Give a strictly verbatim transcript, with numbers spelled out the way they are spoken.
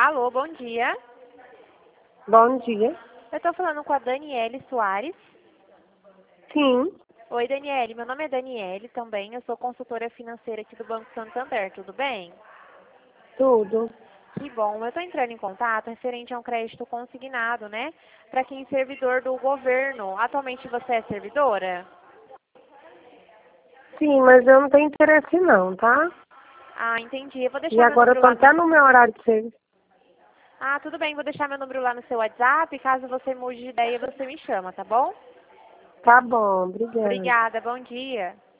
Alô, bom dia. Bom dia. Eu estou falando com a Daniele Soares. Sim, Oi, Daniele. Meu nome é Daniele também. Eu sou consultora financeira aqui do Banco Santander. Tudo bem? tudo. Que bom. Eu estou entrando em contato referente a um crédito consignado, né? Para quem é servidor do governo. Atualmente você é servidora? Sim, mas eu não tenho interesse não, tá? Ah, entendi. Eu vou E deixar meu agora eu número tô lá até no... no meu horário de serviço. Ah, tudo bem. Vou deixar meu número lá no seu WhatsApp. Caso você mude de ideia, você me chama, tá bom? Tá bom, obrigada. Obrigada. Bom dia.